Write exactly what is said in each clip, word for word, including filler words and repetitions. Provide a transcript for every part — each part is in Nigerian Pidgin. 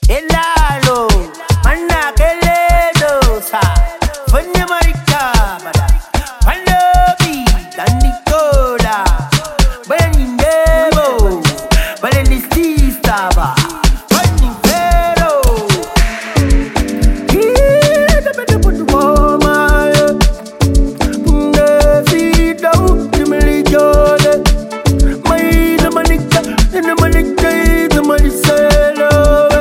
Elalo, manna keledo sa, funny marika bada, palobi, dandikola, burning demo, burning stava, burning fero. Here the better put the woman, the feet down, the milijole, my the manika, the manika, the manisela.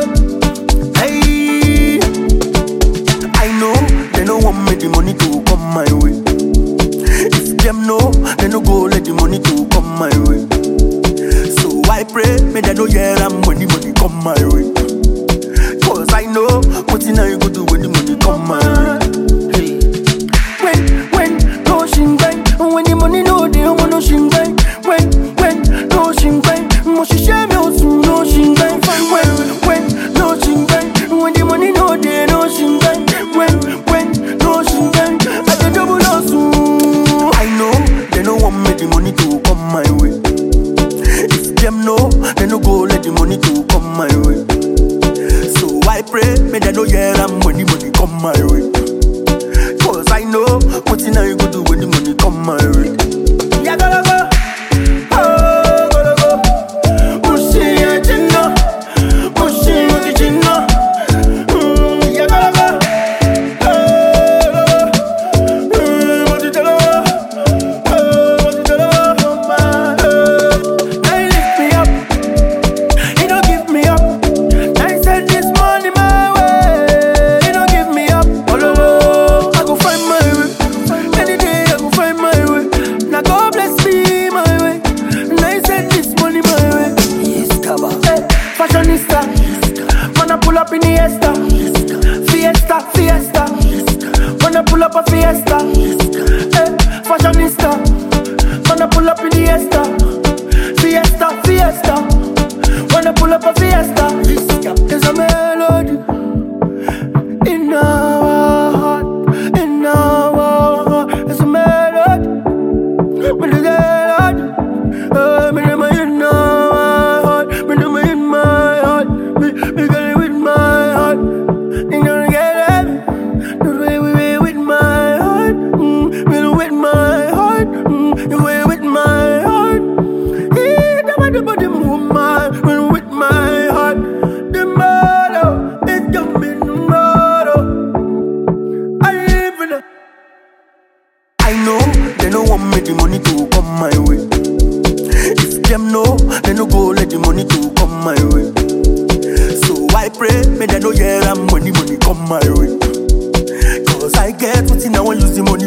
The money to come my way. If them know, they no go let the money to come my way. So I pray, may they know yeah I'm when the money come my way. Cause I know what in I go do when the money come my way. Hey. When, when, no shingai, when the money no they want no shingai. When, when, no shingai, moshi shame also no shingai. When, when, no shingai, when the money no they no shingai. When, when, no shingai, I the double also. I know they no want me the money to come my way. If them know, they no go let the money to come my way. So I pray, may they know yeah I'm when the money come my way. Cause I know what in I go do when the money come my way. Yeah, gotta go. Oh, gotta go. Pushing your chin up, pushing your chin up. Mm, yeah, gotta go. Fashionista, wanna pull up in the Fiesta, Fiesta, Fiesta, wanna pull up a Fiesta. Hey, fashionista, wanna pull up in the Fiesta, Fiesta, Fiesta, wanna pull up a Fiesta. There's a melody in our heart, in our heart. There's a melody, with the melody, uh, me them in our heart, me them in my heart, me me get it with my heart. You don't get it, the way we way with my heart, mm, me do with my heart, mm, the way with my heart. Yeah, the body body move my, me with my heart. The motto, it don't mean the motto. I live in a. I know they don't want me the money to come my way. If them know, they no go let the money to come my way. So I pray, may they know yeah I'm when the money come my way. Cause I get what in I want use the money.